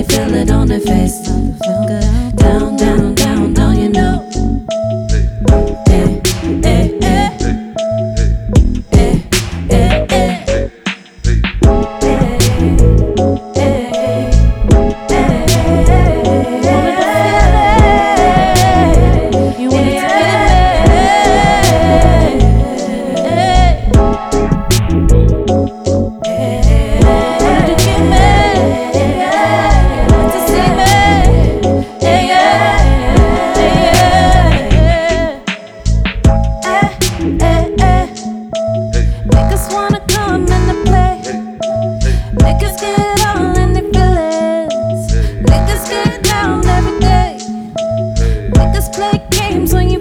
they feel it on their face. Down, down, down, down, you know. Eh, eh, eh. Eh, eh, eh. Niggas wanna come and play. Niggas get all in their feelings. Niggas get down every day. Niggas play games when